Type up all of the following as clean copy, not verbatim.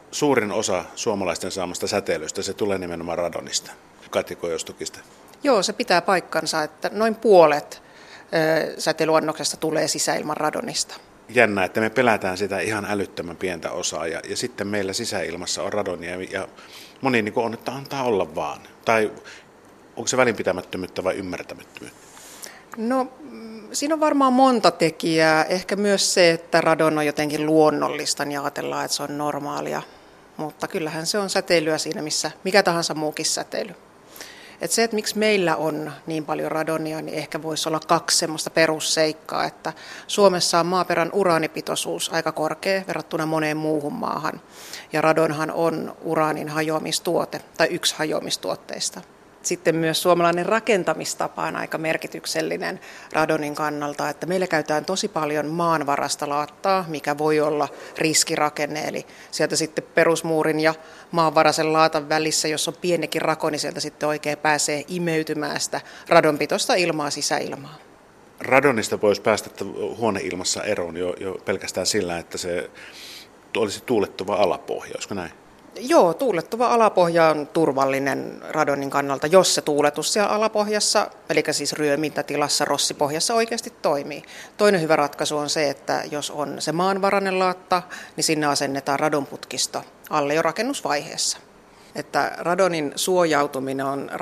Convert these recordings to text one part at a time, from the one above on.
suurin osa suomalaisten saamasta säteilystä, se tulee nimenomaan radonista, kategoriostukista. Joo, se pitää paikkansa, että noin puolet säteilyannoksesta tulee sisäilman radonista. Jännä, että me pelätään sitä ihan älyttömän pientä osaa ja sitten meillä sisäilmassa on radonia ja moni niin on, että antaa olla vaan. Tai onko se välinpitämättömyyttä vai ymmärtämättömyyttä? No siinä on varmaan monta tekijää. Ehkä myös se, että radon on jotenkin luonnollista, niin ajatellaan, että se on normaalia. Mutta kyllähän se on säteilyä siinä, missä mikä tahansa muukin säteily. Että se, että miksi meillä on niin paljon radonia, niin ehkä voisi olla kaksi semmoista perusseikkaa, että Suomessa on maaperän uraanipitoisuus aika korkea verrattuna moneen muuhun maahan. Ja radonhan on uraanin hajoamistuote tai yksi hajoamistuotteista. Sitten myös suomalainen rakentamistapa on aika merkityksellinen radonin kannalta, että meillä käytetään tosi paljon maanvarasta laattaa, mikä voi olla riskirakenne. Eli sieltä sitten perusmuurin ja maanvaraisen laatan välissä, jos on pienikin rako, niin sieltä sitten oikein pääsee imeytymään sitä radonpitoista ilmaa sisäilmaa. Radonista voisi päästä huoneilmassa eroon jo pelkästään sillä, että se olisi tuulettuva alapohja, olisiko näin? Joo, tuulettuva alapohja on turvallinen radonin kannalta, jos se tuuletus siellä alapohjassa, eli siis ryömintätilassa, rossipohjassa oikeasti toimii. Toinen hyvä ratkaisu on se, että jos on se maanvarainen laatta, niin sinne asennetaan radonputkisto alle jo rakennusvaiheessa. Että radonin suojautuminen on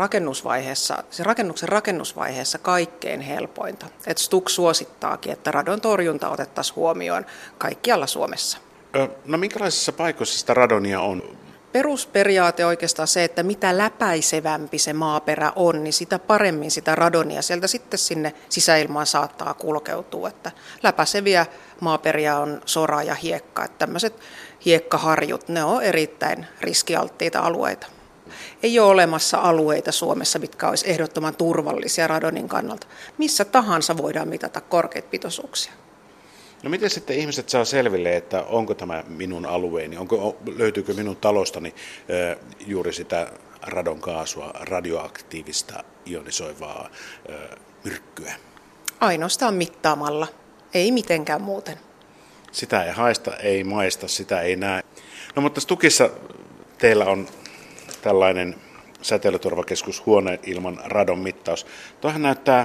rakennuksen rakennusvaiheessa kaikkein helpointa. Et STUK suosittaakin, että radon torjunta otettaisiin huomioon kaikkialla Suomessa. No minkälaisissa paikoissa sitä radonia on? Perusperiaate oikeastaan se, että mitä läpäisevämpi se maaperä on, niin sitä paremmin sitä radonia sieltä sitten sinne sisäilmaan saattaa kulkeutua. Että läpäiseviä maaperiä on sora ja hiekka. Että tämmöiset hiekkaharjut, ne on erittäin riskialttiita alueita. Ei ole olemassa alueita Suomessa, mitkä olisi ehdottoman turvallisia radonin kannalta. Missä tahansa voidaan mitata korkeita pitoisuuksia. No miten sitten ihmiset saa selville, että onko tämä minun alueeni, löytyykö minun talostani juuri sitä radonkaasua, radioaktiivista ionisoivaa myrkkyä? Ainoastaan mittaamalla, ei mitenkään muuten. Sitä ei haista, ei maista, sitä ei näe. No mutta STUKissa teillä on tällainen säteilyturvakeskus huoneilman radon mittaus. Tuohan näyttää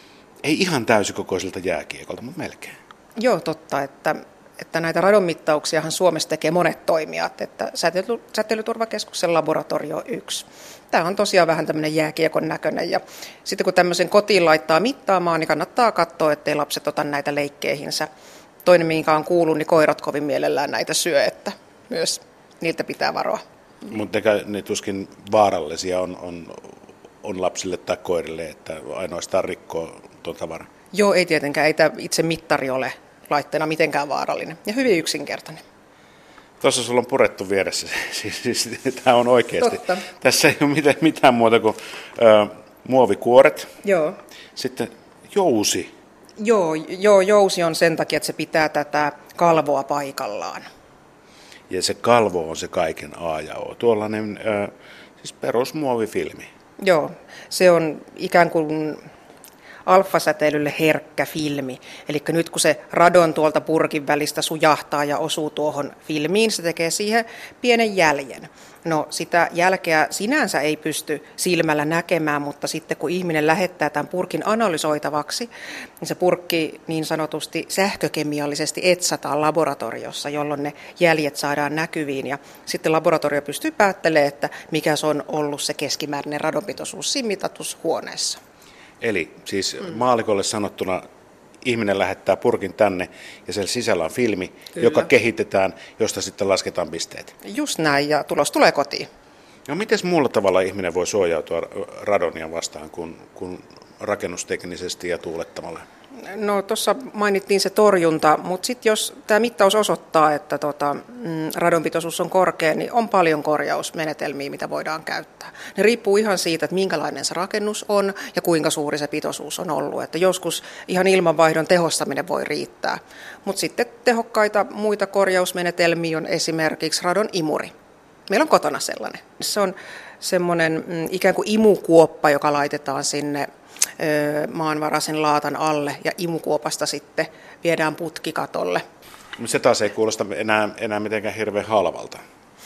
ei ihan täysikokoisilta jääkiekolta, mutta melkein. Joo, totta, että näitä radonmittauksiahan Suomessa tekee monet toimijat, että Säteilyturvakeskuksen laboratorio on yksi. Tämä on tosiaan vähän tämmöinen jääkiekon näköinen ja sitten kun tämmöisen kotiin laittaa mittaamaan, niin kannattaa katsoa, ettei lapset ota näitä leikkeihinsä. Toinen, minkä on kuullut, niin koirat kovin mielellään näitä syö, että myös niiltä pitää varoa. Mutta ne tuskin vaarallisia on lapsille tai koirille, että ainoastaan rikkoo tuon tavaran. Joo, ei tietenkään. Ei tämä itse mittari ole laitteena mitenkään vaarallinen ja hyvin yksinkertainen. Tuossa sulla on purettu vieressä. Siis tämä on oikeasti. Totta. Tässä ei ole mitään muuta kuin muovikuoret. Joo. Sitten jousi. Joo, jousi on sen takia, että se pitää tätä kalvoa paikallaan. Ja se kalvo on se kaiken A ja O. Tuollainen siis perusmuovifilmi. Joo, se on ikään kuin alfasäteilylle herkkä filmi. Eli nyt kun se radon tuolta purkin välistä sujahtaa ja osuu tuohon filmiin, se tekee siihen pienen jäljen. No sitä jälkeä sinänsä ei pysty silmällä näkemään, mutta sitten kun ihminen lähettää tämän purkin analysoitavaksi, niin se purkki niin sanotusti sähkökemiallisesti etsataan laboratoriossa, jolloin ne jäljet saadaan näkyviin. Ja sitten laboratorio pystyy päättelemään, että mikä se on ollut se keskimääräinen radonpitoisuus siinä mitatushuoneessa. Eli siis maalikolle sanottuna ihminen lähettää purkin tänne ja siellä sisällä on filmi, Kyllä. joka kehitetään, josta sitten lasketaan pisteet. Just näin, ja tulos tulee kotiin. No miten muulla tavalla ihminen voi suojautua radonia vastaan kuin rakennusteknisesti ja tuulettamalla? No tuossa mainittiin se torjunta, mutta sitten jos tämä mittaus osoittaa, että radonpitoisuus on korkea, niin on paljon korjausmenetelmiä, mitä voidaan käyttää. Ne riippuu ihan siitä, että minkälainen se rakennus on ja kuinka suuri se pitoisuus on ollut. Että joskus ihan ilmanvaihdon tehostaminen voi riittää, mutta sitten tehokkaita muita korjausmenetelmiä on esimerkiksi radon imuri. Meillä on kotona sellainen. Se on semmoinen ikään kuin imukuoppa, joka laitetaan sinne maanvaraisen laatan alle ja imukuopasta sitten viedään putkikatolle. Se taas ei kuulosta enää mitenkään hirveän halvalta.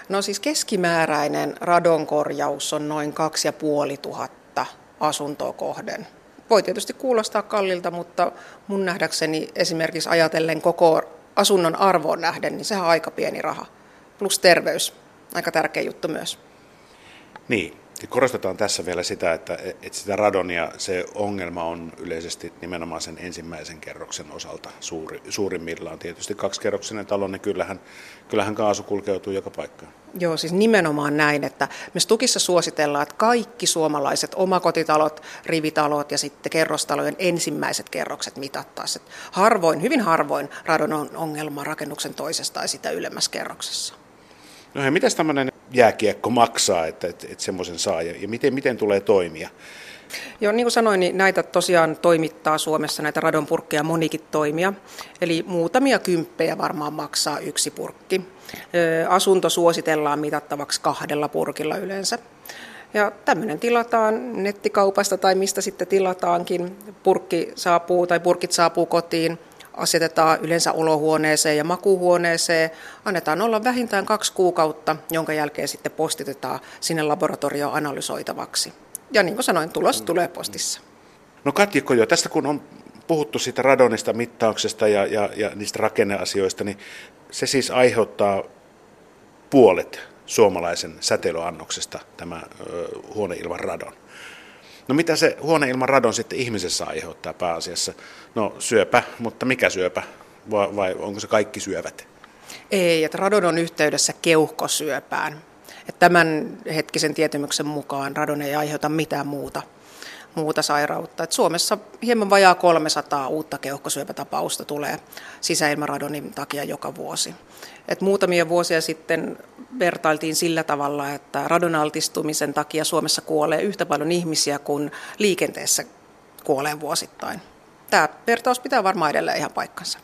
No siis keskimääräinen radonkorjaus on noin 2500 asuntoa kohden. Voi tietysti kuulostaa kallilta, mutta mun nähdäkseni esimerkiksi ajatellen koko asunnon arvoon nähden, niin sehän on aika pieni raha. Plus terveys, aika tärkeä juttu myös. Niin, ja korostetaan tässä vielä sitä, että sitä radonia, se ongelma on yleisesti nimenomaan sen ensimmäisen kerroksen osalta suurimmillaan. Tietysti kaksikerroksinen talo, niin kyllähän kaasu kulkeutuu joka paikkaan. Joo, siis nimenomaan näin, että me Stukissa suositellaan, että kaikki suomalaiset omakotitalot, rivitalot ja sitten kerrostalojen ensimmäiset kerrokset mitattaisiin. Hyvin harvoin radon on ongelma rakennuksen toisesta tai sitä ylemmässä kerroksessa. No hei, mitäs tämmöinen jääkiekko maksaa, että semmoisen saa ja miten tulee toimia? Joo, niin kuin sanoin, niin näitä tosiaan toimittaa Suomessa näitä radonpurkkeja monikin toimia. Eli muutamia kymppejä varmaan maksaa yksi purkki. Asunto suositellaan mitattavaksi 2 purkilla yleensä. Ja tämmöinen tilataan nettikaupasta tai mistä sitten tilataankin. Purkit saapuu kotiin. Asetetaan yleensä olohuoneeseen ja makuuhuoneeseen, annetaan olla vähintään 2 kuukautta, jonka jälkeen sitten postitetaan sinne laboratorioon analysoitavaksi. Ja niin kuin sanoin, tulos tulee postissa. No Katjikko, jo tästä kun on puhuttu siitä radonista, mittauksesta ja niistä rakenneasioista, niin se siis aiheuttaa puolet suomalaisen säteilyannoksesta, tämä huoneilman radon. No mitä se huoneilman radon sitten ihmisessä aiheuttaa pääasiassa? No syöpä, mutta mikä syöpä? Vai onko se kaikki syövät? Ei, että radon on yhteydessä keuhkosyöpään. Että tämän hetkisen tietämyksen mukaan radon ei aiheuta mitään muuta sairautta. Että Suomessa hieman vajaa 300 uutta keuhkosyöpätapausta tulee sisäilmaradonin takia joka vuosi. Et muutamia vuosia sitten vertailtiin sillä tavalla, että radonaltistumisen takia Suomessa kuolee yhtä paljon ihmisiä kuin liikenteessä kuolee vuosittain. Tämä vertaus pitää varmaan edelleen ihan paikkansa.